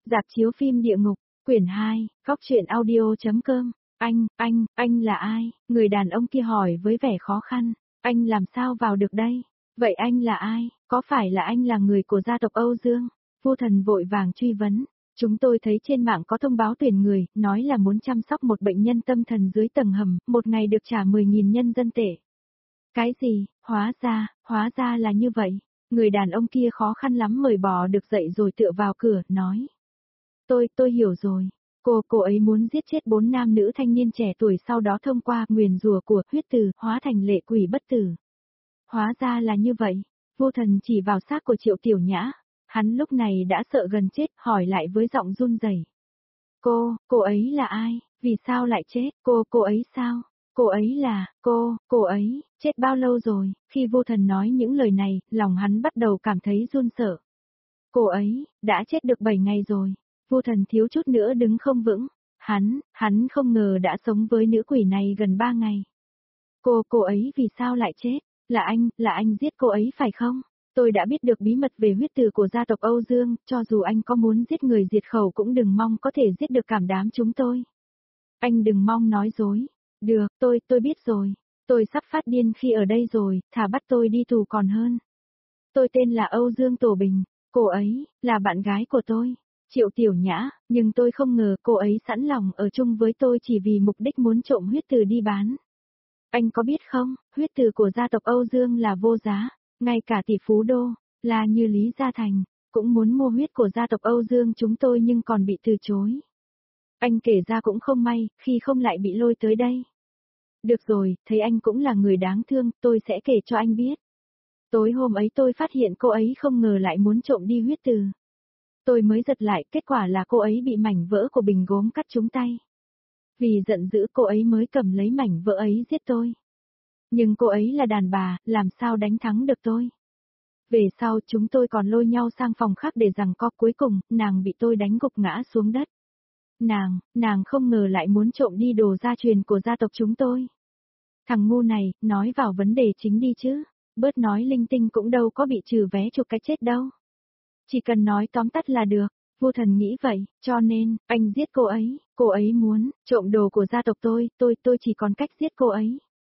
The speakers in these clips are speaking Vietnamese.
Rạp chiếu phim Địa Ngục, quyển 2, góc truyện audio.com. Anh là ai? Người đàn ông kia hỏi với vẻ khó khăn. Anh làm sao vào được đây? Vậy anh là ai? Có phải là anh là người của gia tộc Âu Dương? Vu Thần vội vàng truy vấn. Chúng tôi thấy trên mạng có thông báo tuyển người, nói là muốn chăm sóc một bệnh nhân tâm thần dưới tầng hầm, một ngày được trả 10.000 nhân dân tệ. Cái gì? Hóa ra là như vậy. Người đàn ông kia khó khăn lắm mới bò được dậy rồi tựa vào cửa, nói. Tôi hiểu rồi. Cô ấy muốn giết chết 4 nam nữ thanh niên trẻ tuổi, sau đó thông qua nguyền rủa của huyết từ hóa thành lệ quỷ bất tử. Hóa ra là như vậy. Vô Thần chỉ vào xác của Triệu Tiểu Nhã. Hắn lúc này đã sợ gần chết, hỏi lại với giọng run rẩy. Cô ấy là ai? Vì sao lại chết? Cô ấy sao? Cô ấy là, cô ấy, chết bao lâu rồi? Khi Vô Thần nói những lời này, lòng hắn bắt đầu cảm thấy run sợ. Cô ấy, đã chết được 7 ngày rồi. Vô Thần thiếu chút nữa đứng không vững. Hắn không ngờ đã sống với nữ quỷ này gần 3 ngày. Cô ấy vì sao lại chết? Là anh giết cô ấy phải không? Tôi đã biết được bí mật về huyết từ của gia tộc Âu Dương, cho dù anh có muốn giết người diệt khẩu cũng đừng mong có thể giết được cảm đám chúng tôi. Anh đừng mong nói dối. Được, tôi biết rồi. Tôi sắp phát điên khi ở đây rồi, thà bắt tôi đi tù còn hơn. Tôi tên là Âu Dương Tổ Bình, cô ấy, là bạn gái của tôi, Triệu Tiểu Nhã, nhưng tôi không ngờ cô ấy sẵn lòng ở chung với tôi chỉ vì mục đích muốn trộm huyết từ đi bán. Anh có biết không, huyết từ của gia tộc Âu Dương là vô giá, ngay cả tỷ phú đô, là như Lý Gia Thành, cũng muốn mua huyết của gia tộc Âu Dương chúng tôi nhưng còn bị từ chối. Anh kể ra cũng không may, khi không lại bị lôi tới đây. Được rồi, thấy anh cũng là người đáng thương, tôi sẽ kể cho anh biết. Tối hôm ấy tôi phát hiện cô ấy không ngờ lại muốn trộm đi huyết từ. Tôi mới giật lại, kết quả là cô ấy bị mảnh vỡ của bình gốm cắt trúng tay. Vì giận dữ cô ấy mới cầm lấy mảnh vỡ ấy giết tôi. Nhưng cô ấy là đàn bà, làm sao đánh thắng được tôi. Về sau chúng tôi còn lôi nhau sang phòng khác để giằng co, cuối cùng, nàng bị tôi đánh gục ngã xuống đất. Nàng không ngờ lại muốn trộm đi đồ gia truyền của gia tộc chúng tôi. Thằng ngu này, nói vào vấn đề chính đi chứ, bớt nói linh tinh cũng đâu có bị trừ vé chuộc cái chết đâu. Chỉ cần nói tóm tắt là được, Vô Thần nghĩ vậy, cho nên, anh giết cô ấy muốn, trộm đồ của gia tộc tôi chỉ còn cách giết cô ấy.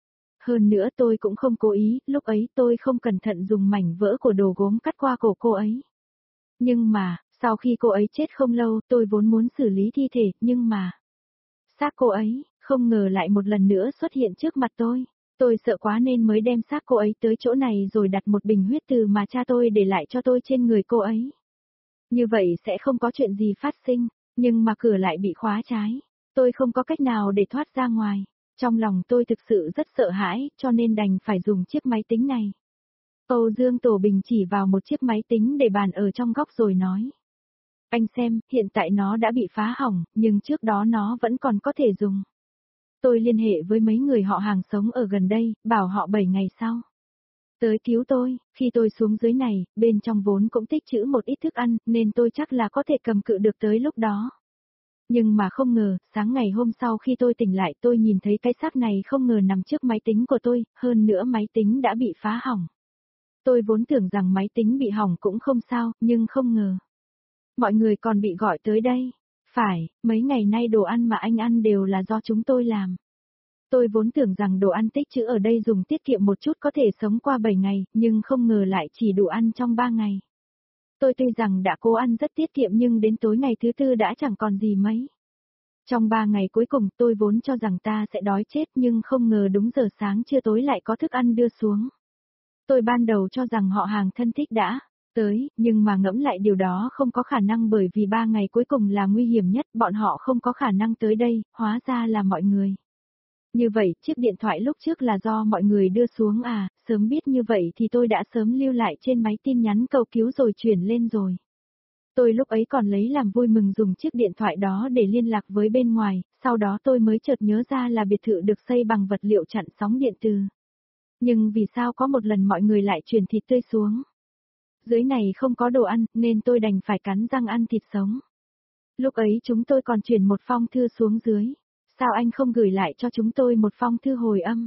Hơn nữa tôi cũng không cố ý, lúc ấy tôi không cẩn thận dùng mảnh vỡ của đồ gốm cắt qua cổ cô ấy. Nhưng mà, sau khi cô ấy chết không lâu, tôi vốn muốn xử lý thi thể, nhưng mà... xác cô ấy, không ngờ lại một lần nữa xuất hiện trước mặt tôi. Tôi sợ quá nên mới đem xác cô ấy tới chỗ này rồi đặt một bình huyết từ mà cha tôi để lại cho tôi trên người cô ấy. Như vậy sẽ không có chuyện gì phát sinh, nhưng mà cửa lại bị khóa trái. Tôi không có cách nào để thoát ra ngoài. Trong lòng tôi thực sự rất sợ hãi, cho nên đành phải dùng chiếc máy tính này. Âu Dương Tổ Bình chỉ vào một chiếc máy tính để bàn ở trong góc rồi nói. Anh xem, hiện tại nó đã bị phá hỏng, nhưng trước đó nó vẫn còn có thể dùng. Tôi liên hệ với mấy người họ hàng sống ở gần đây, bảo họ 7 ngày sau tới cứu tôi. Khi tôi xuống dưới này, bên trong vốn cũng tích trữ một ít thức ăn, nên tôi chắc là có thể cầm cự được tới lúc đó. Nhưng mà không ngờ, sáng ngày hôm sau khi tôi tỉnh lại tôi nhìn thấy cái xác này không ngờ nằm trước máy tính của tôi, hơn nữa máy tính đã bị phá hỏng. Tôi vốn tưởng rằng máy tính bị hỏng cũng không sao, nhưng không ngờ. Mọi người còn bị gọi tới đây. Phải, mấy ngày nay đồ ăn mà anh ăn đều là do chúng tôi làm. Tôi vốn tưởng rằng đồ ăn tích trữ ở đây dùng tiết kiệm một chút có thể sống qua 7 ngày, nhưng không ngờ lại chỉ đủ ăn trong 3 ngày. Tôi tuy rằng đã cố ăn rất tiết kiệm nhưng đến tối ngày thứ 4 đã chẳng còn gì mấy. Trong 3 ngày cuối cùng tôi vốn cho rằng ta sẽ đói chết nhưng không ngờ đúng giờ sáng trưa tối lại có thức ăn đưa xuống. Tôi ban đầu cho rằng họ hàng thân thích đã tới, nhưng mà ngẫm lại điều đó không có khả năng bởi vì 3 ngày cuối cùng là nguy hiểm nhất, bọn họ không có khả năng tới đây, hóa ra là mọi người. Như vậy, chiếc điện thoại lúc trước là do mọi người đưa xuống à, sớm biết như vậy thì tôi đã sớm lưu lại trên máy tin nhắn cầu cứu rồi chuyển lên rồi. Tôi lúc ấy còn lấy làm vui mừng dùng chiếc điện thoại đó để liên lạc với bên ngoài, sau đó tôi mới chợt nhớ ra là biệt thự được xây bằng vật liệu chặn sóng điện từ. Nhưng vì sao có một lần mọi người lại chuyển thịt tươi xuống? Dưới này không có đồ ăn, nên tôi đành phải cắn răng ăn thịt sống. Lúc ấy chúng tôi còn chuyển một phong thư xuống dưới. Sao anh không gửi lại cho chúng tôi một phong thư hồi âm?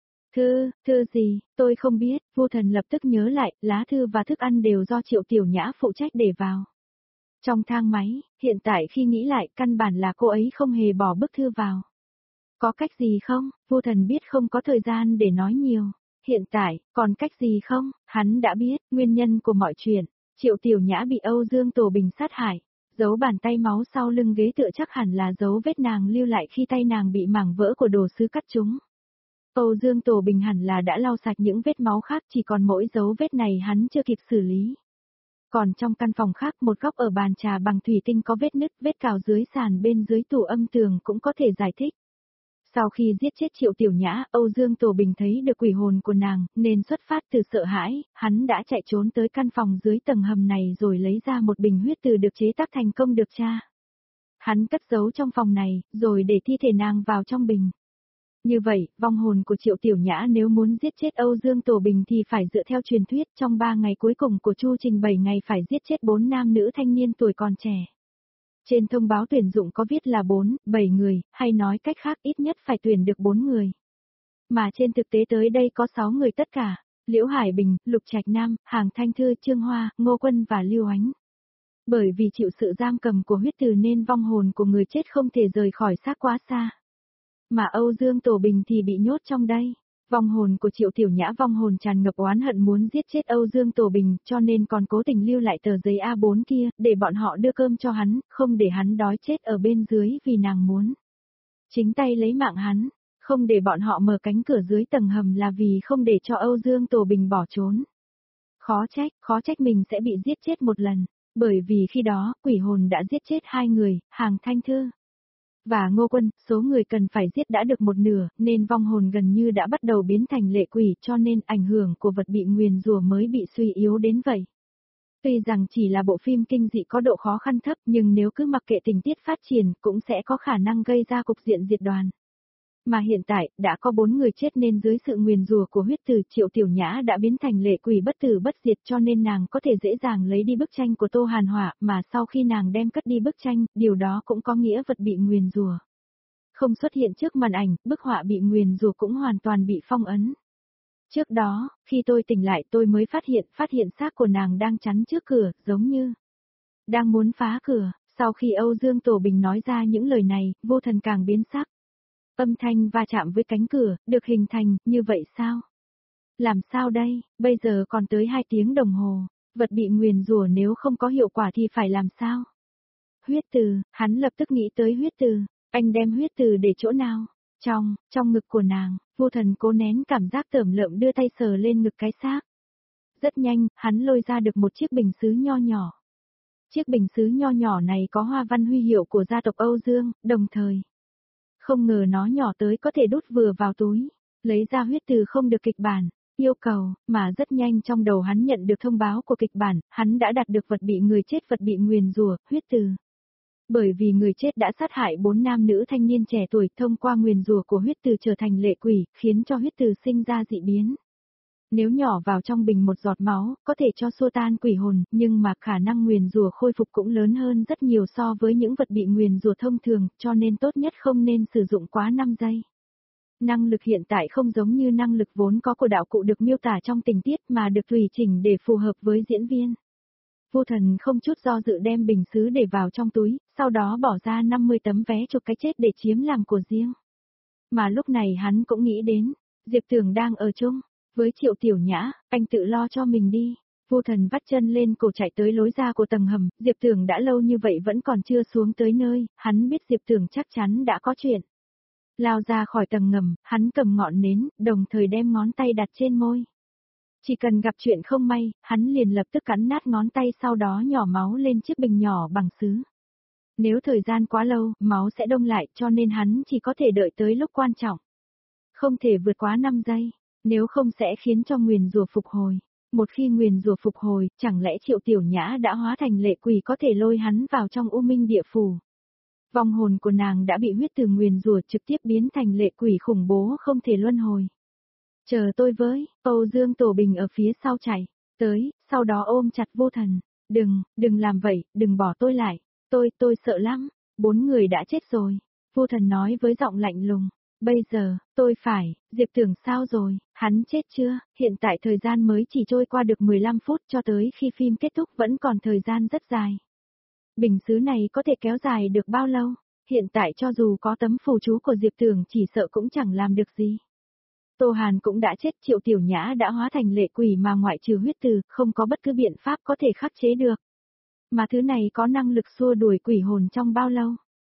Thư gì, tôi không biết, Vô Thần lập tức nhớ lại, lá thư và thức ăn đều do Triệu Tiểu Nhã phụ trách để vào. Trong thang máy, hiện tại khi nghĩ lại căn bản là cô ấy không hề bỏ bức thư vào. Có cách gì không? Vô Thần biết không có thời gian để nói nhiều. Hiện tại, còn cách gì không? Hắn đã biết nguyên nhân của mọi chuyện. Triệu Tiểu Nhã bị Âu Dương Tổ Bình sát hại. Dấu bàn tay máu sau lưng ghế tựa chắc hẳn là dấu vết nàng lưu lại khi tay nàng bị mảng vỡ của đồ sứ cắt trúng. Âu Dương Tổ Bình hẳn là đã lau sạch những vết máu khác, chỉ còn mỗi dấu vết này hắn chưa kịp xử lý. Còn trong căn phòng khác, một góc ở bàn trà bằng thủy tinh có vết nứt, vết cào dưới sàn bên dưới tủ âm tường cũng có thể giải thích. Sau khi giết chết Triệu Tiểu Nhã, Âu Dương Tổ Bình thấy được quỷ hồn của nàng, nên xuất phát từ sợ hãi, hắn đã chạy trốn tới căn phòng dưới tầng hầm này rồi lấy ra một bình huyết từ được chế tác thành công được tra. Hắn cất giấu trong phòng này, rồi để thi thể nàng vào trong bình. Như vậy, vong hồn của Triệu Tiểu Nhã nếu muốn giết chết Âu Dương Tổ Bình thì phải dựa theo truyền thuyết trong 3 ngày cuối cùng của chu trình 7 ngày phải giết chết 4 nam nữ thanh niên tuổi còn trẻ. Trên thông báo tuyển dụng có viết là 4, 7 người, hay nói cách khác ít nhất phải tuyển được 4 người. Mà trên thực tế tới đây có 6 người tất cả, Liễu Hải Bình, Lục Trạch Nam, Hàng Thanh Thư, Trương Hoa, Ngô Quân và Lưu Ánh. Bởi vì chịu sự giam cầm của huyết từ nên vong hồn của người chết không thể rời khỏi xác quá xa. Mà Âu Dương Tổ Bình thì bị nhốt trong đây. Vong hồn của Triệu Tiểu Nhã vong hồn tràn ngập oán hận muốn giết chết Âu Dương Tổ Bình cho nên còn cố tình lưu lại tờ giấy A4 kia để bọn họ đưa cơm cho hắn, không để hắn đói chết ở bên dưới vì nàng muốn. Chính tay lấy mạng hắn, không để bọn họ mở cánh cửa dưới tầng hầm là vì không để cho Âu Dương Tổ Bình bỏ trốn. Khó trách mình sẽ bị giết chết một lần, bởi vì khi đó quỷ hồn đã giết chết 2 người, Hàng Thanh Thư và Ngô Quân, số người cần phải giết đã được một nửa, nên vong hồn gần như đã bắt đầu biến thành lệ quỷ cho nên ảnh hưởng của vật bị nguyền rủa mới bị suy yếu đến vậy. Tuy rằng chỉ là bộ phim kinh dị có độ khó khăn thấp nhưng nếu cứ mặc kệ tình tiết phát triển cũng sẽ có khả năng gây ra cục diện diệt đoàn. Mà hiện tại, đã có 4 người chết nên dưới sự nguyền rủa của huyết từ Triệu Tiểu Nhã đã biến thành lệ quỷ bất tử bất diệt cho nên nàng có thể dễ dàng lấy đi bức tranh của Tô Hàn Hỏa mà sau khi nàng đem cất đi bức tranh, điều đó cũng có nghĩa vật bị nguyền rủa không xuất hiện trước màn ảnh, bức họa bị nguyền rủa cũng hoàn toàn bị phong ấn. Trước đó, khi tôi tỉnh lại tôi mới phát hiện xác của nàng đang chắn trước cửa, giống như đang muốn phá cửa. Sau khi Âu Dương Tổ Bình nói ra những lời này, Vô Thần càng biến sắc. Âm thanh va chạm với cánh cửa, được hình thành, như vậy sao? Làm sao đây, bây giờ còn tới 2 tiếng đồng hồ, vật bị nguyền rủa nếu không có hiệu quả thì phải làm sao? Huyết từ, hắn lập tức nghĩ tới huyết từ, anh đem huyết từ để chỗ nào? Trong ngực của nàng, Vô Thần cố nén cảm giác tởm lợm đưa tay sờ lên ngực cái xác. Rất nhanh, hắn lôi ra được một chiếc bình sứ nho nhỏ. Chiếc bình sứ nho nhỏ này có hoa văn huy hiệu của gia tộc Âu Dương, đồng thời. Không ngờ nó nhỏ tới có thể đút vừa vào túi, lấy ra huyết từ không được kịch bản, yêu cầu, mà rất nhanh trong đầu hắn nhận được thông báo của kịch bản, hắn đã đặt được vật bị người chết vật bị nguyền rủa, huyết từ. Bởi vì người chết đã sát hại 4 nam nữ thanh niên trẻ tuổi thông qua nguyền rủa của huyết từ trở thành lệ quỷ, khiến cho huyết từ sinh ra dị biến. Nếu nhỏ vào trong bình một giọt máu, có thể cho xua tan quỷ hồn, nhưng mà khả năng nguyền rủa khôi phục cũng lớn hơn rất nhiều so với những vật bị nguyền rủa thông thường, cho nên tốt nhất không nên sử dụng quá 5 giây. Năng lực hiện tại không giống như năng lực vốn có của đạo cụ được miêu tả trong tình tiết mà được tùy chỉnh để phù hợp với diễn viên. Vô Thần không chút do dự đem bình sứ để vào trong túi, sau đó bỏ ra 50 tấm vé chụp cái chết để chiếm làm của riêng. Mà lúc này hắn cũng nghĩ đến, Diệp Tưởng đang ở chung với Triệu Tiểu Nhã, anh tự lo cho mình đi. Vô Thần vắt chân lên cổ chạy tới lối ra của tầng hầm, Diệp Tưởng đã lâu như vậy vẫn còn chưa xuống tới nơi, hắn biết Diệp Tưởng chắc chắn đã có chuyện. Lao ra khỏi tầng ngầm, hắn cầm ngọn nến, đồng thời đem ngón tay đặt trên môi. Chỉ cần gặp chuyện không may, hắn liền lập tức cắn nát ngón tay sau đó nhỏ máu lên chiếc bình nhỏ bằng sứ. Nếu thời gian quá lâu, máu sẽ đông lại cho nên hắn chỉ có thể đợi tới lúc quan trọng. Không thể vượt quá 5 giây, nếu không sẽ khiến cho nguyền rủa phục hồi. Một khi nguyền rủa phục hồi, chẳng lẽ Triệu Tiểu Nhã đã hóa thành lệ quỷ có thể lôi hắn vào trong U Minh địa phủ. Vong hồn của nàng đã bị huyết từ nguyền rủa trực tiếp biến thành lệ quỷ khủng bố không thể luân hồi. Chờ tôi với, Âu Dương Tổ Bình ở phía sau chạy tới, sau đó ôm chặt Vô Thần. Đừng làm vậy, đừng bỏ tôi lại. Tôi sợ lắm, 4 người đã chết rồi. Vô Thần nói với giọng lạnh lùng. Bây giờ, tôi phải, Diệp Tưởng sao rồi, hắn chết chưa, hiện tại thời gian mới chỉ trôi qua được 15 phút cho tới khi phim kết thúc vẫn còn thời gian rất dài. Bình sứ này có thể kéo dài được bao lâu? Hiện tại cho dù có tấm phù chú của Diệp Tưởng chỉ sợ cũng chẳng làm được gì. Tô Hàn cũng đã chết, Triệu Tiểu Nhã đã hóa thành lệ quỷ mà ngoại trừ huyết từ, không có bất cứ biện pháp có thể khắc chế được. Mà thứ này có năng lực xua đuổi quỷ hồn trong bao lâu?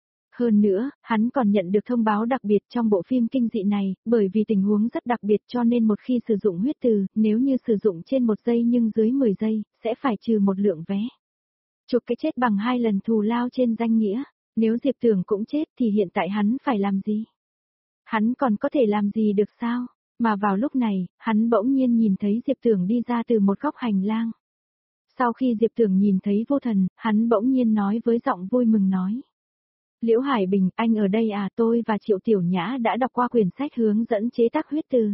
Hơn nữa, hắn còn nhận được thông báo đặc biệt trong bộ phim kinh dị này, bởi vì tình huống rất đặc biệt cho nên một khi sử dụng huyết từ, nếu như sử dụng trên 1 giây nhưng dưới 10 giây, sẽ phải trừ một lượng vé. Chụp cái chết bằng 2 lần thù lao trên danh nghĩa, nếu Diệp Tưởng cũng chết thì hiện tại hắn phải làm gì? Hắn còn có thể làm gì được sao? Mà vào lúc này, hắn bỗng nhiên nhìn thấy Diệp Tưởng đi ra từ một góc hành lang. Sau khi Diệp Tưởng nhìn thấy Vô Thần, hắn bỗng nhiên nói với giọng vui mừng nói. Liễu Hải Bình, anh ở đây à? Tôi và Triệu Tiểu Nhã đã đọc qua quyển sách hướng dẫn chế tác huyết từ.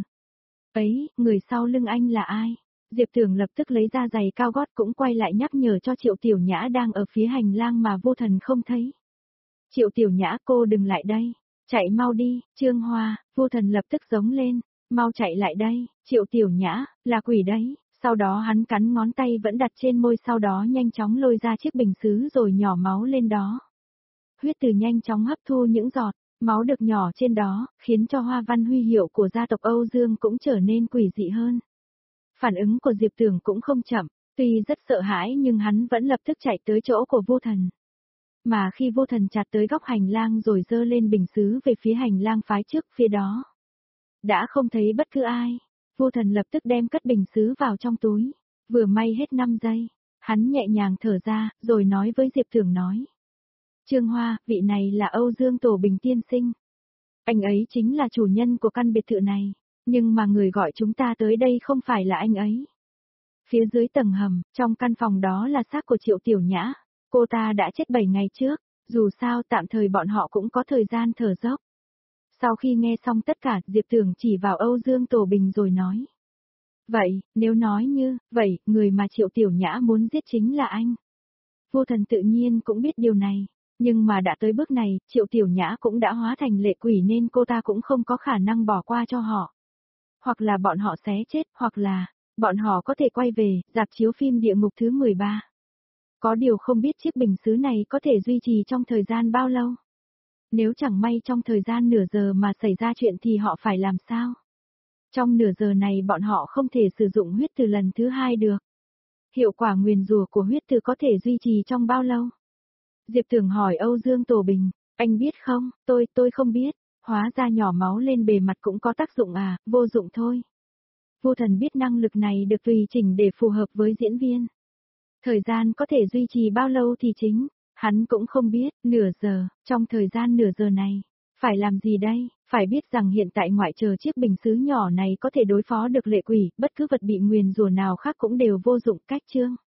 Ấy, người sau lưng anh là ai? Diệp Tưởng lập tức lấy ra giày cao gót cũng quay lại nhắc nhở cho Triệu Tiểu Nhã đang ở phía hành lang mà Vô Thần không thấy. Triệu Tiểu Nhã, cô đừng lại đây. Chạy mau đi, Trương Hoa. Vô Thần lập tức giống lên. Mau chạy lại đây, Triệu Tiểu Nhã, là quỷ đấy. Sau đó hắn cắn ngón tay vẫn đặt trên môi, sau đó nhanh chóng lôi ra chiếc bình sứ rồi nhỏ máu lên đó. Huyết từ nhanh chóng hấp thu những giọt máu được nhỏ trên đó, khiến cho hoa văn huy hiệu của gia tộc Âu Dương cũng trở nên quỷ dị hơn. Phản ứng của Diệp Tưởng cũng không chậm, tuy rất sợ hãi nhưng hắn vẫn lập tức chạy tới chỗ của Vô Thần. Mà khi Vô Thần chặt tới góc hành lang rồi giơ lên bình sứ về phía hành lang phái trước phía đó, đã không thấy bất cứ ai. Vô Thần lập tức đem cất bình sứ vào trong túi, vừa may hết 5 giây, hắn nhẹ nhàng thở ra, rồi nói với Diệp Tưởng nói. Trương Hoa, vị này là Âu Dương Tổ Bình tiên sinh. Anh ấy chính là chủ nhân của căn biệt thự này, nhưng mà người gọi chúng ta tới đây không phải là anh ấy. Phía dưới tầng hầm, trong căn phòng đó là xác của Triệu Tiểu Nhã, cô ta đã chết 7 ngày trước, dù sao tạm thời bọn họ cũng có thời gian thở dốc. Sau khi nghe xong tất cả, Diệp Tưởng chỉ vào Âu Dương Tổ Bình rồi nói. Vậy, nếu nói như, vậy, người mà Triệu Tiểu Nhã muốn giết chính là anh. Vô Thần tự nhiên cũng biết điều này, nhưng mà đã tới bước này, Triệu Tiểu Nhã cũng đã hóa thành lệ quỷ nên cô ta cũng không có khả năng bỏ qua cho họ. Hoặc là bọn họ xé chết, hoặc là, bọn họ có thể quay về, rạp chiếu phim Địa Ngục thứ 13. Có điều không biết chiếc bình sứ này có thể duy trì trong thời gian bao lâu. Nếu chẳng may trong thời gian nửa giờ mà xảy ra chuyện thì họ phải làm sao? Trong nửa giờ này bọn họ không thể sử dụng huyết từ lần thứ 2 được. Hiệu quả nguyền rủa của huyết từ có thể duy trì trong bao lâu? Diệp Tưởng hỏi Âu Dương Tổ Bình, anh biết không? Tôi không biết. Hóa ra nhỏ máu lên bề mặt cũng có tác dụng à? Vô dụng thôi. Vô Thần biết năng lực này được tùy chỉnh để phù hợp với diễn viên. Thời gian có thể duy trì bao lâu thì chính, hắn cũng không biết. Nửa giờ, trong thời gian nửa giờ này, phải làm gì đây? Phải biết rằng hiện tại ngoại trừ chiếc bình sứ nhỏ này có thể đối phó được lệ quỷ, bất cứ vật bị nguyền rủa nào khác cũng đều vô dụng. Cách chương